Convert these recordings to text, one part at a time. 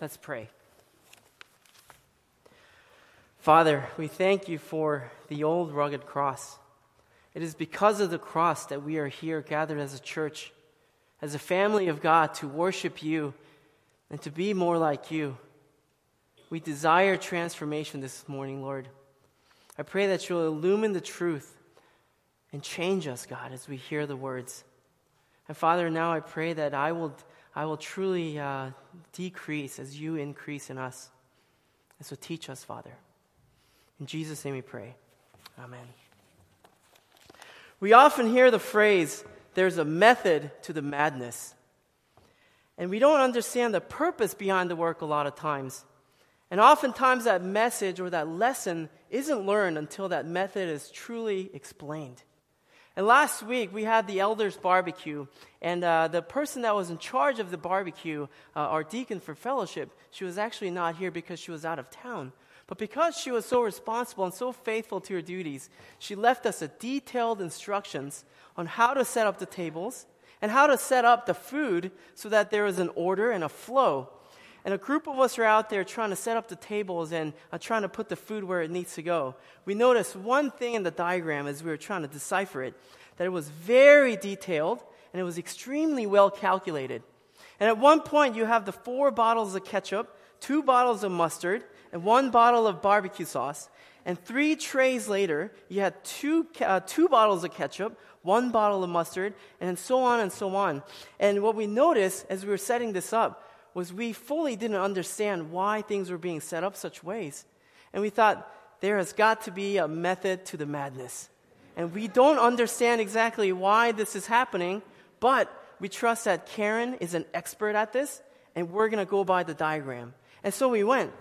Let's pray. Father, we thank you for the old rugged cross. It is because of the cross that we are here gathered as a church, as a family of God, to worship you and to be more like you. We desire transformation this morning, Lord. I pray that you'll illumine the truth and change us, God, as we hear the words. And Father, now I pray that I will truly decrease as you increase in us. And so teach us, Father. In Jesus' name we pray. Amen. We often hear the phrase, there's a method to the madness. And we don't understand the purpose behind the work a lot of times. And oftentimes that message or that lesson isn't learned until that method is truly explained. And last week we had the elders barbecue, and the person that was in charge of the barbecue, our deacon for fellowship, she was actually not here because she was out of town. But because she was so responsible and so faithful to her duties, she left us a detailed instructions on how to set up the tables and how to set up the food so that there was an order and a flow. And a group of us are out there trying to set up the tables and trying to put the food where it needs to go. We noticed one thing in the diagram as we were trying to decipher it, that it was very detailed and it was extremely well calculated. And at one point you have the 4 bottles of ketchup, 2 bottles of mustard, and 1 bottle of barbecue sauce. And 3 trays later, you had 2 bottles of ketchup, 1 bottle of mustard, and so on and so on. And what we noticed as we were setting this up was we fully didn't understand why things were being set up such ways. And we thought, there has got to be a method to the madness. And we don't understand exactly why this is happening, but we trust that Karen is an expert at this, and we're going to go by the diagram. And so we went.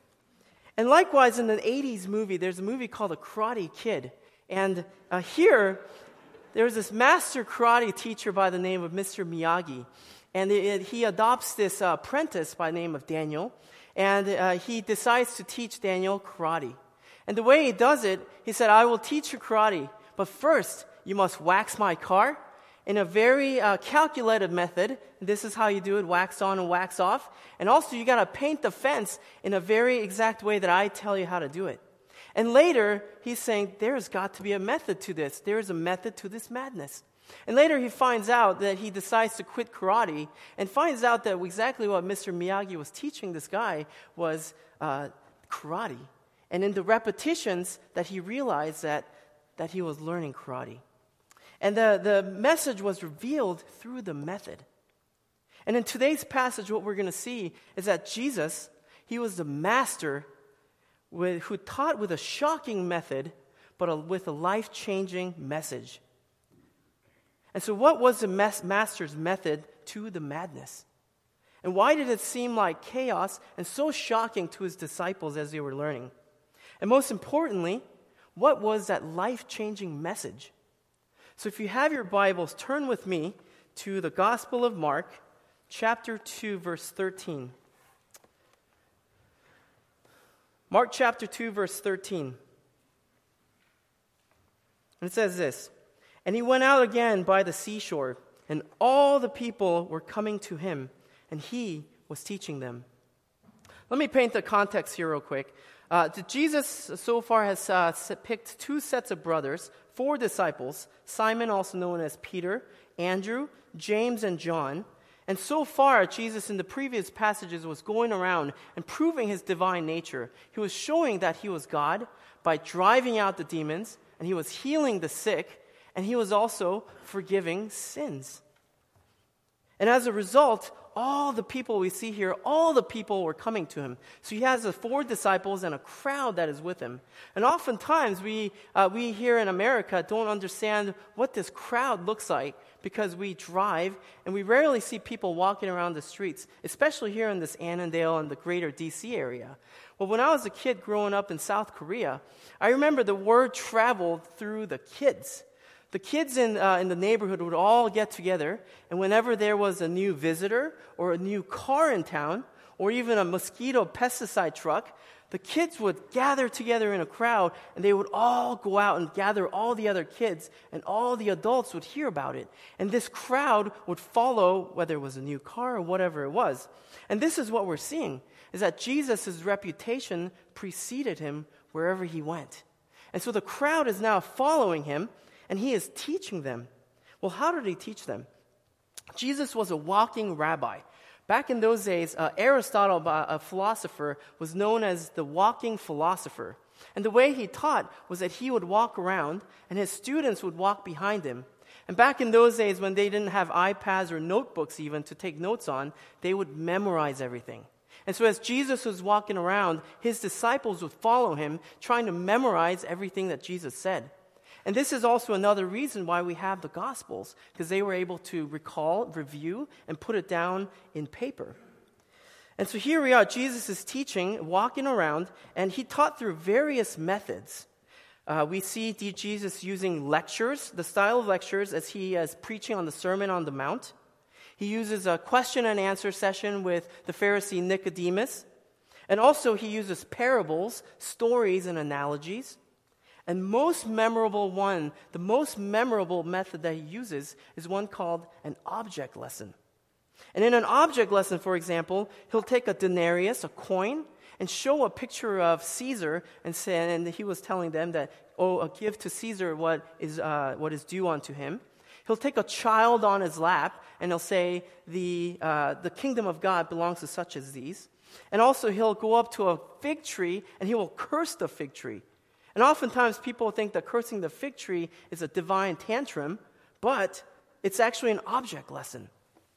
And likewise, in the 80s movie, there's a movie called The Karate Kid. And here, there's this master karate teacher by the name of Mr. Miyagi. And he adopts this apprentice by the name of Daniel. And he decides to teach Daniel karate. And the way he does it, he said, I will teach you karate, but first, you must wax my car in a very calculated method. This is how you do it, wax on and wax off. And also, you got to paint the fence in a very exact way that I tell you how to do it. And later, he's saying, there's got to be a method to this. There is a method to this madness. And later, he finds out that he decides to quit karate and finds out that exactly what Mr. Miyagi was teaching this guy was karate. And in the repetitions that he realized that he was learning karate. And the message was revealed through the method. And in today's passage, what we're going to see is that Jesus, he was the master who taught with a shocking method, but with a life-changing message. And so what was the master's method to the madness? And why did it seem like chaos and so shocking to his disciples as they were learning? And most importantly, what was that life-changing message? So if you have your Bibles, turn with me to the Gospel of Mark, chapter 2, verse 13. Mark chapter 2, verse 13. And it says this, And he went out again by the seashore, and all the people were coming to him, and he was teaching them. Let me paint the context here real quick. Jesus so far has picked 2 sets of brothers, 4 disciples, Simon, also known as Peter, Andrew, James, and John. And so far, Jesus in the previous passages was going around and proving his divine nature. He was showing that he was God by driving out the demons, and he was healing the sick, and he was also forgiving sins. And as a result, all the people we see here, all the people were coming to him. So he has the 4 disciples and a crowd that is with him. And oftentimes we here in America don't understand what this crowd looks like because we drive and we rarely see people walking around the streets, especially here in this Annandale and the greater DC area. Well, when I was a kid growing up in South Korea, I remember the word traveled through the kids. The kids in the neighborhood would all get together, and whenever there was a new visitor or a new car in town, or even a mosquito pesticide truck, the kids would gather together in a crowd, and they would all go out and gather all the other kids, and all the adults would hear about it. And this crowd would follow, whether it was a new car or whatever it was. And this is what we're seeing, is that Jesus' reputation preceded him wherever he went. And so the crowd is now following him, and he is teaching them. Well, how did he teach them? Jesus was a walking rabbi. Back in those days, Aristotle, a philosopher, was known as the walking philosopher. And the way he taught was that he would walk around, and his students would walk behind him. And back in those days, when they didn't have iPads or notebooks even to take notes on, they would memorize everything. And so as Jesus was walking around, his disciples would follow him, trying to memorize everything that Jesus said. And this is also another reason why we have the Gospels, because they were able to recall, review, and put it down in paper. And so here we are, Jesus is teaching, walking around, and he taught through various methods. We see Jesus using lectures, the style of lectures, as he is preaching on the Sermon on the Mount. He uses a question and answer session with the Pharisee Nicodemus. And also he uses parables, stories, and analogies. And the most memorable method that he uses is one called an object lesson. And in an object lesson, for example, he'll take a denarius, a coin, and show a picture of Caesar, and he was telling them that, give to Caesar what is due unto him. He'll take a child on his lap, and he'll say, the kingdom of God belongs to such as these. And also he'll go up to a fig tree, and he will curse the fig tree. And oftentimes people think that cursing the fig tree is a divine tantrum, but it's actually an object lesson.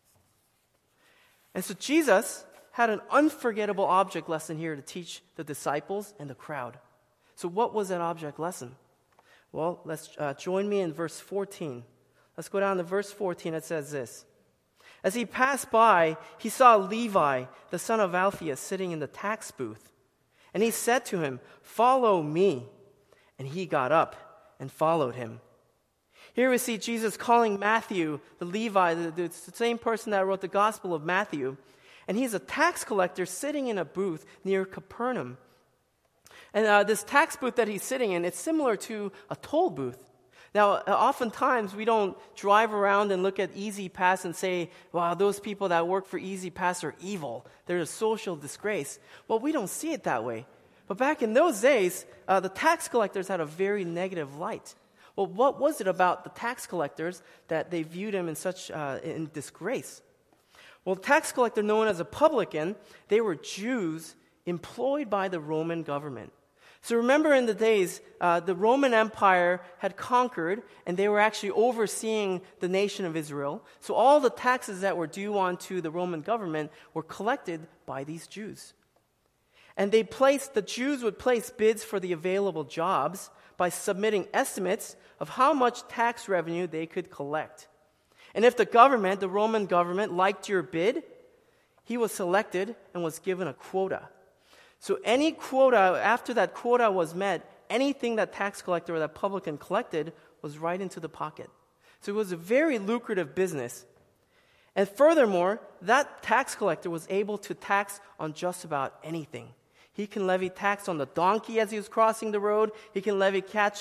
And so Jesus had an unforgettable object lesson here to teach the disciples and the crowd. So what was that object lesson? Well, let's join me in verse 14. Let's go down to verse 14. It says this. As he passed by, he saw Levi, the son of Alphaeus, sitting in the tax booth. And he said to him, "Follow me." And he got up and followed him. Here we see Jesus calling Matthew, the Levi, the same person that wrote the Gospel of Matthew. And he's a tax collector sitting in a booth near Capernaum. And this tax booth that he's sitting in, it's similar to a toll booth. Now, oftentimes we don't drive around and look at Easy Pass and say, wow, those people that work for Easy Pass are evil. They're a social disgrace. Well, we don't see it that way. But back in those days, the tax collectors had a very negative light. Well, what was it about the tax collectors that they viewed him in such in disgrace? Well, tax collector known as a publican, they were Jews employed by the Roman government. So remember in the days, the Roman Empire had conquered, and they were actually overseeing the nation of Israel. So all the taxes that were due onto the Roman government were collected by these Jews. And the Jews would place bids for the available jobs by submitting estimates of how much tax revenue they could collect. And if the Roman government, liked your bid, he was selected and was given a quota. So any quota, after that quota was met, anything that tax collector or that publican collected was right into the pocket. So it was a very lucrative business. And furthermore, that tax collector was able to tax on just about anything. He can levy tax on the donkey as he was crossing the road. He can levy tax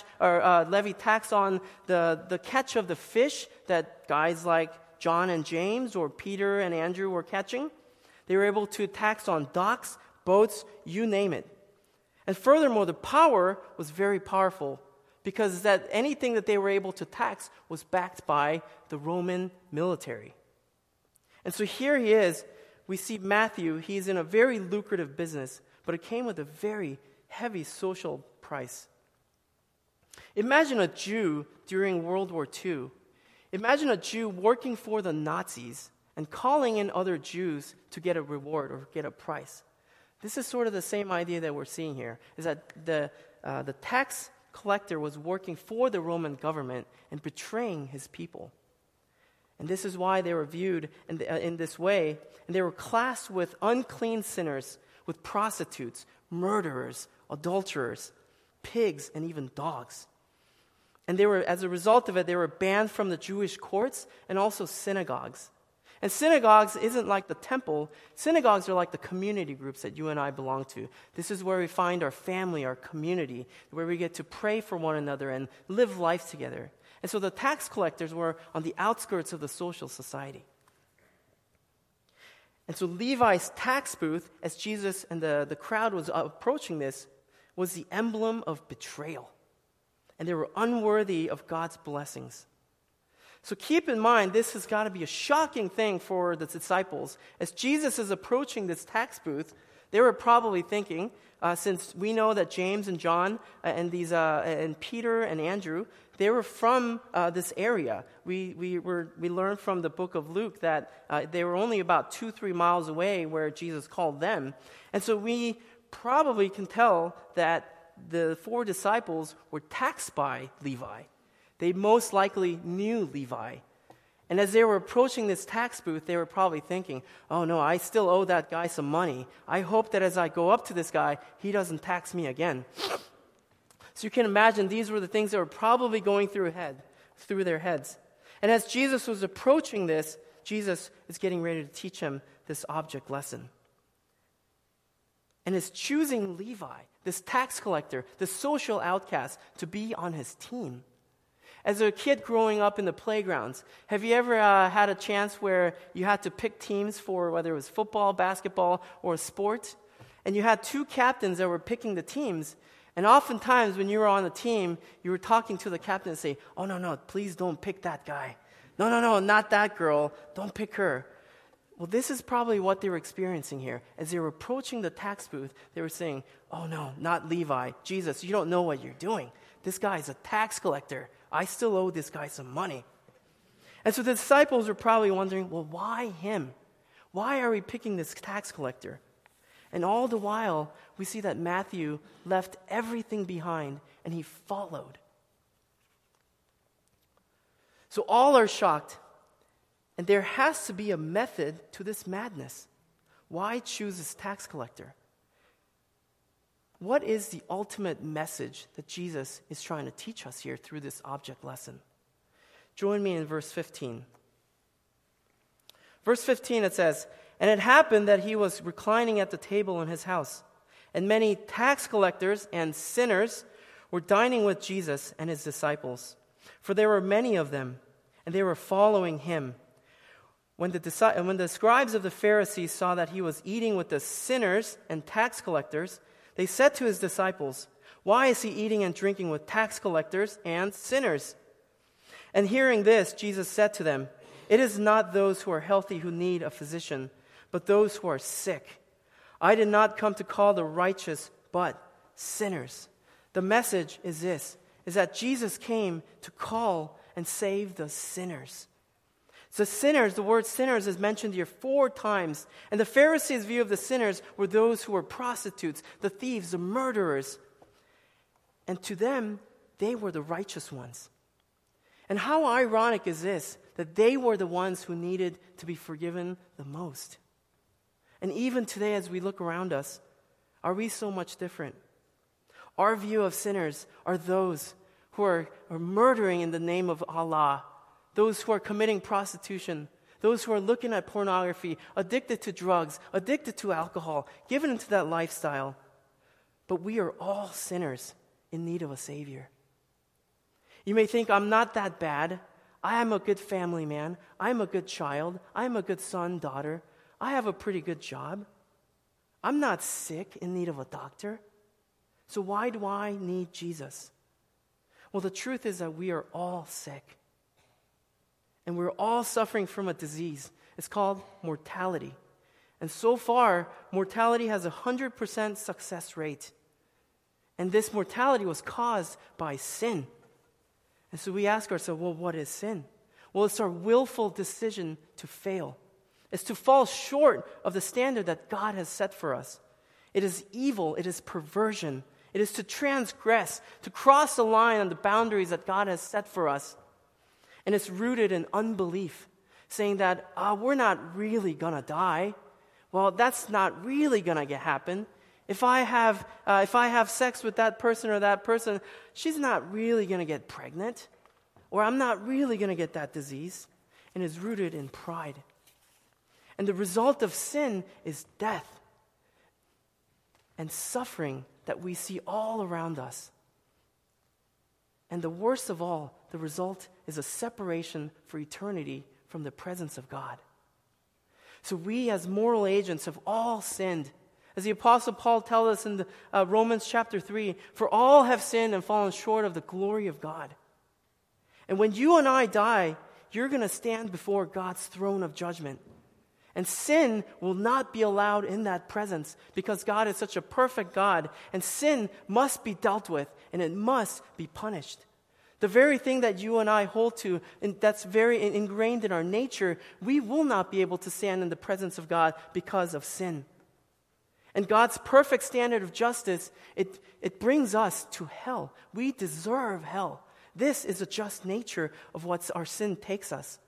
on the catch of the fish that guys like John and James or Peter and Andrew were catching. They were able to tax on docks, boats, you name it. And furthermore, the power was very powerful because that anything that they were able to tax was backed by the Roman military. And so here he is. We see Matthew. He's in a very lucrative business, but it came with a very heavy social price. Imagine a Jew during World War II. Imagine a Jew working for the Nazis and calling in other Jews to get a reward or get a price. This is sort of the same idea that we're seeing here, is that the tax collector was working for the Roman government and betraying his people. And this is why they were viewed in this way, and they were classed with unclean sinners, with prostitutes, murderers, adulterers, pigs, and even dogs. And they were, as a result of it, they were banned from the Jewish courts and also synagogues. And synagogues isn't like the temple. Synagogues are like the community groups that you and I belong to. This is where we find our family, our community, where we get to pray for one another and live life together. And so the tax collectors were on the outskirts of the social society. And so Levi's tax booth, as Jesus and the crowd was approaching this, was the emblem of betrayal. And they were unworthy of God's blessings. So keep in mind, this has got to be a shocking thing for the disciples. As Jesus is approaching this tax booth, they were probably thinking, since we know that James and John and Peter and Andrew, they were from this area. We learned from the book of Luke that they were only about 2-3 miles away where Jesus called them. And so we probably can tell that the 4 disciples were taxed by Levi. They most likely knew Levi. And as they were approaching this tax booth, they were probably thinking, oh no, I still owe that guy some money. I hope that as I go up to this guy, he doesn't tax me again. So you can imagine these were the things that were probably going through their heads. And as Jesus was approaching this, Jesus is getting ready to teach him this object lesson. And is choosing Levi, this tax collector, this social outcast, to be on his team. As a kid growing up in the playgrounds, have you ever had a chance where you had to pick teams for whether it was football, basketball, or a sport? And you had 2 captains that were picking the teams. And oftentimes when you were on the team, you were talking to the captain and say, oh, no, please don't pick that guy. No, not that girl. Don't pick her. Well, this is probably what they were experiencing here. As they were approaching the tax booth, they were saying, oh, no, not Levi. Jesus, you don't know what you're doing. This guy is a tax collector. I still owe this guy some money. And so the disciples were probably wondering, well, why him? Why are we picking this tax collector? And all the while, we see that Matthew left everything behind and he followed. So all are shocked. And there has to be a method to this madness. Why choose this tax collector? What is the ultimate message that Jesus is trying to teach us here through this object lesson? Join me in verse 15. Verse 15, it says, and it happened that he was reclining at the table in his house, and many tax collectors and sinners were dining with Jesus and his disciples. For there were many of them, and they were following him. When the scribes of the Pharisees saw that he was eating with the sinners and tax collectors, they said to his disciples, why is he eating and drinking with tax collectors and sinners? And hearing this, Jesus said to them, it is not those who are healthy who need a physician, but those who are sick. I did not come to call the righteous, but sinners. The message is this, is that Jesus came to call and save the sinners. So sinners, the word sinners is mentioned here 4 times. And the Pharisees' view of the sinners were those who were prostitutes, the thieves, the murderers. And to them, they were the righteous ones. And how ironic is this, that they were the ones who needed to be forgiven the most. And even today, as we look around us, are we so much different? Our view of sinners are those who are murdering in the name of Allah, those who are committing prostitution, those who are looking at pornography, addicted to drugs, addicted to alcohol, given into that lifestyle. But we are all sinners in need of a Savior. You may think, I'm not that bad. I am a good family man. I am a good child. I am a good son, daughter. I have a pretty good job. I'm not sick in need of a doctor. So why do I need Jesus? Well, the truth is that we are all sick. And we're all suffering from a disease. It's called mortality. And so far, mortality has a 100% success rate. And this mortality was caused by sin. And so we ask ourselves, well, what is sin? Well, it's our willful decision to fail. It's to fall short of the standard that God has set for us. It is evil. It is perversion. It is to transgress, to cross the line on the boundaries that God has set for us. And it's rooted in unbelief, saying that, we're not really going to die. Well, that's not really going to happen. If I have sex with that person or that person, she's not really going to get pregnant. Or I'm not really going to get that disease. And it's rooted in pride. And the result of sin is death and suffering that we see all around us. And the worst of all, the result is a separation for eternity from the presence of God. So we as moral agents have all sinned. As the Apostle Paul tells us in Romans chapter 3, for all have sinned and fallen short of the glory of God. And when you and I die, you're going to stand before God's throne of judgment. And sin will not be allowed in that presence because God is such a perfect God, and sin must be dealt with, and it must be punished. The very thing that you and I hold to, and that's very ingrained in our nature, we will not be able to stand in the presence of God because of sin. And God's perfect standard of justice, it brings us to hell. We deserve hell. This is a just nature of what our sin takes us.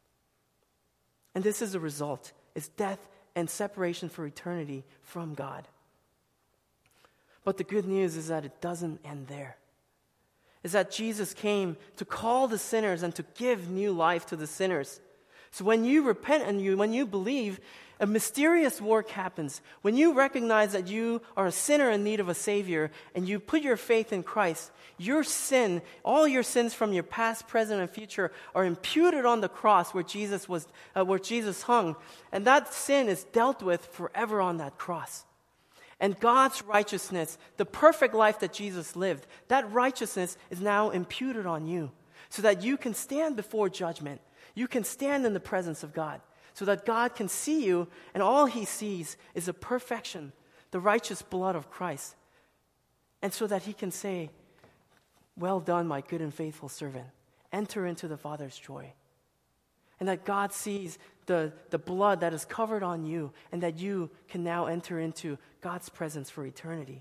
And this is a result. It's death and separation for eternity from God. But the good news is that it doesn't end there. Is that Jesus came to call the sinners and to give new life to the sinners. So when you repent and when you believe, a mysterious work happens. When you recognize that you are a sinner in need of a Savior and you put your faith in Christ, your sin, all your sins from your past, present, and future are imputed on the cross where Jesus hung. And that sin is dealt with forever on that cross. And God's righteousness, the perfect life that Jesus lived, that righteousness is now imputed on you so that you can stand before judgment. You can stand in the presence of God so that God can see you, and all he sees is the perfection, the righteous blood of Christ. And so that he can say, well done, my good and faithful servant. Enter into the Father's joy. And that God sees the blood that is covered on you, and that you can now enter into God's presence for eternity.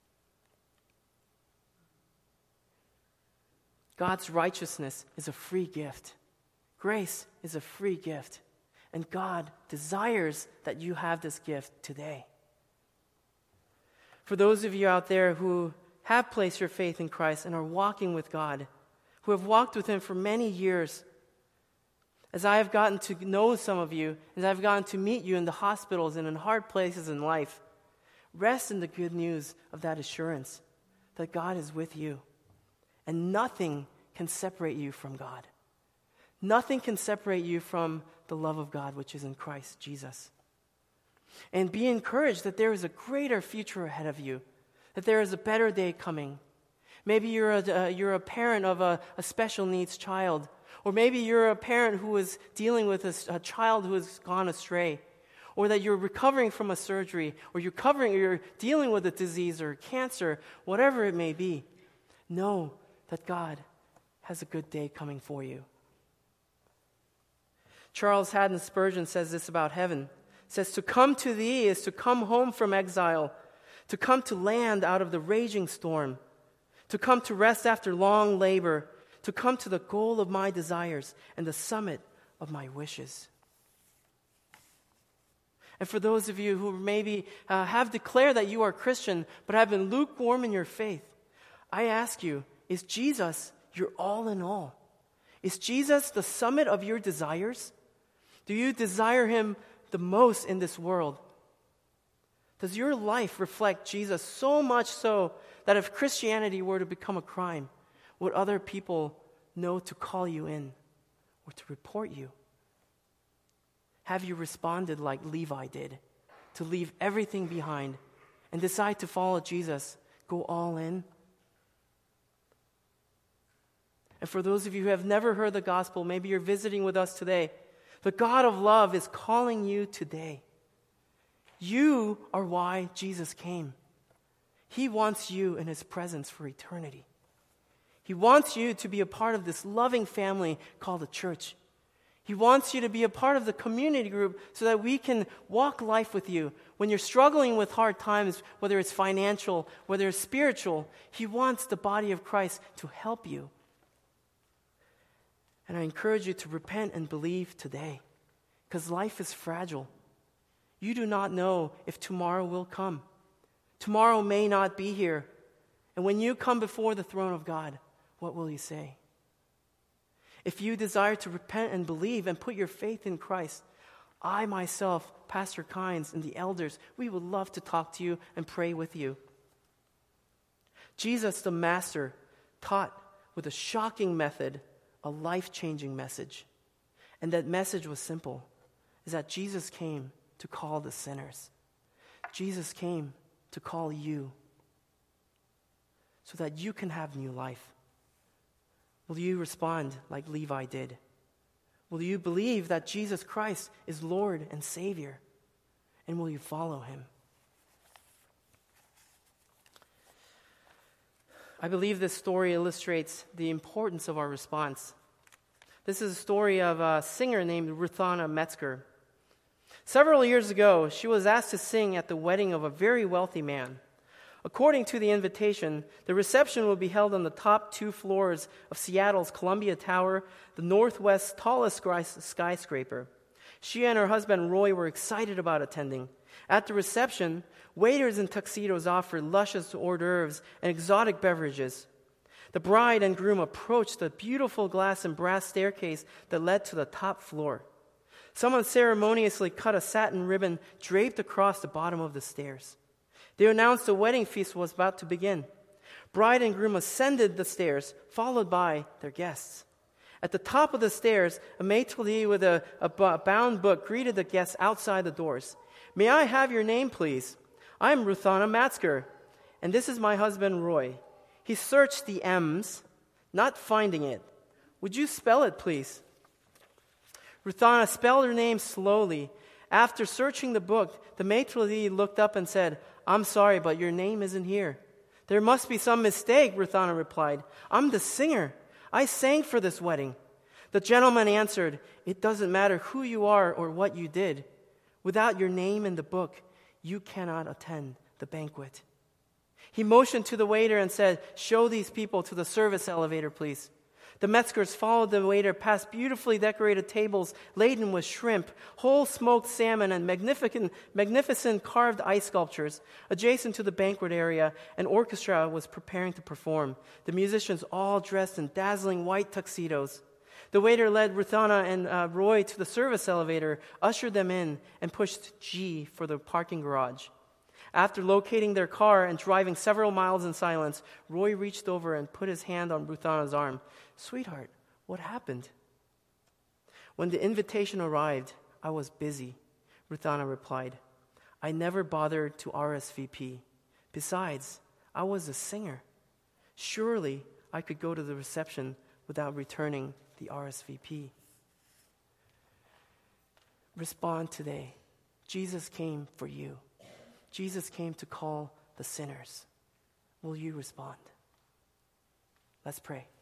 God's righteousness is a free gift. Grace is a free gift. And God desires that you have this gift today. For those of you out there who have placed your faith in Christ and are walking with God, who have walked with him for many years, as I have gotten to know some of you, as I've gotten to meet you in the hospitals and in hard places in life, rest in the good news of that assurance that God is with you. And nothing can separate you from God. Nothing can separate you from the love of God, which is in Christ Jesus. And be encouraged that there is a greater future ahead of you, that there is a better day coming. Maybe you're a parent of a special needs child, or maybe you're a parent who is dealing with a child who has gone astray, or that you're recovering from a surgery, or you're dealing with a disease or cancer, whatever it may be. Know that God has a good day coming for you. Charles Haddon Spurgeon says this about heaven. He says, to come to thee is to come home from exile, to come to land out of the raging storm, to come to rest after long labor, to come to the goal of my desires and the summit of my wishes. And for those of you who maybe have declared that you are Christian but have been lukewarm in your faith, I ask you, is Jesus your all in all? Is Jesus the summit of your desires? Do you desire him the most in this world? Does your life reflect Jesus so much so that if Christianity were to become a crime, would other people know to call you in or to report you? Have you responded like Levi did, to leave everything behind and decide to follow Jesus, go all in? And for those of you who have never heard the gospel, maybe you're visiting with us today, the God of love is calling you today. You are why Jesus came. He wants you in his presence for eternity. He wants you to be a part of this loving family called the church. He wants you to be a part of the community group so that we can walk life with you. When you're struggling with hard times, whether it's financial, whether it's spiritual, he wants the body of Christ to help you. And I encourage you to repent and believe today, because life is fragile. You do not know if tomorrow will come. Tomorrow may not be here. And when you come before the throne of God, what will you say? If you desire to repent and believe and put your faith in Christ, I myself, Pastor Kynes, and the elders, we would love to talk to you and pray with you. Jesus, the Master, taught with a shocking method a life-changing message. And that message was simple, is that Jesus came to call the sinners. Jesus came to call you so that you can have new life. Will you respond like Levi did? Will you believe that Jesus Christ is Lord and Savior? And will you follow him? I believe this story illustrates the importance of our response. This is a story of a singer named Ruthana Metzger. Several years ago, she was asked to sing at the wedding of a very wealthy man. According to the invitation, the reception will be held on the top 2 floors of Seattle's Columbia Tower, the Northwest's tallest skyscraper. She and her husband Roy were excited about attending. At the reception, waiters in tuxedos offered luscious hors d'oeuvres and exotic beverages. The bride and groom approached the beautiful glass and brass staircase that led to the top floor. Someone ceremoniously cut a satin ribbon draped across the bottom of the stairs. They announced the wedding feast was about to begin. Bride and groom ascended the stairs, followed by their guests. At the top of the stairs, a maitre d' with a bound book greeted the guests outside the doors. "May I have your name, please? I'm Ruthana Metzger, and this is my husband, Roy." He searched the M's, not finding it. "Would you spell it, please?" Ruthana spelled her name slowly. After searching the book, the maitre d' looked up and said, "I'm sorry, but your name isn't here." "There must be some mistake," Ruthana replied. "I'm the singer. I sang for this wedding." The gentleman answered, "It doesn't matter who you are or what you did. Without your name in the book, you cannot attend the banquet." He motioned to the waiter and said, "Show these people to the service elevator, please." The Metzgers followed the waiter past beautifully decorated tables laden with shrimp, whole smoked salmon, and magnificent carved ice sculptures. Adjacent to the banquet area, an orchestra was preparing to perform, the musicians all dressed in dazzling white tuxedos. The waiter led Ruthana and Roy to the service elevator, ushered them in, and pushed G for the parking garage. After locating their car and driving several miles in silence, Roy reached over and put his hand on Ruthana's arm. "Sweetheart, what happened?" "When the invitation arrived, I was busy," Ruthana replied. "I never bothered to RSVP. Besides, I was a singer. Surely I could go to the reception without returning the RSVP." Respond today. Jesus came for you. Jesus came to call the sinners. Will you respond? Let's pray.